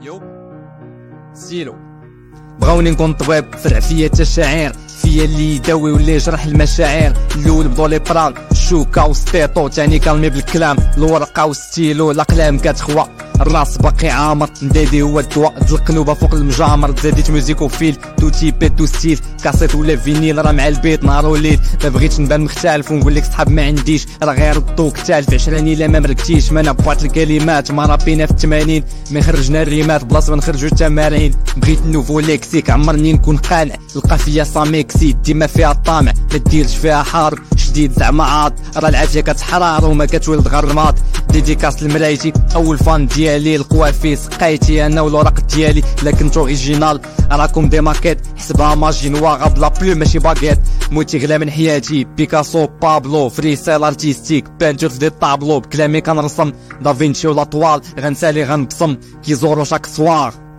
يو ستيلو بغاوني نكون طبيب فرع فيا التشاعر فيا اللي يداوي واللي يجرح المشاعر. الاول بدو لي بران الشوكه والسطيطو تاني كلمي بالكلام الورقه والستيلو الاقلام كتخوى الراس باقي عامر ندادي هو الدواء القلوبه فوق المجامر زاديت موزيك وفيل تو تيبيت تو ستيل كاسيت ولا فينيل راه مع البيت نهار وليل ما بغيتش نبان مختلف ونقول لك صحاب ما عنديش راه غير الضو كتالف عشراني لا ما مركتيش ما انا بوات الكلمات ما رابينا في 80 ما خرجنا الريمات بلاصه ما نخرجوا التمارين بغيت النوفو ليكسيك عمرني نكون قانع القافيه ساميكسي ديما فيها الطامع ما ديرش فيها حارب شديد زعما عاط راه العافيه كتحرار وما كتولد غرماط ديديكاس لمرايتي اول فان ديالي القوافي سقيتي انا والورق ديالي لكن تو اوريجينال راكم دي ماكيت حسبها ماجي نواغا بلا بلو ماشي باكيت موتي غلا من حياتي بيكاسو بابلو فريستايل ارتيستيك بانتور دي طابلو بكلامي كنرسم دافينشي ولا طوال غنسالي غنبصم كيزورو شاك سوار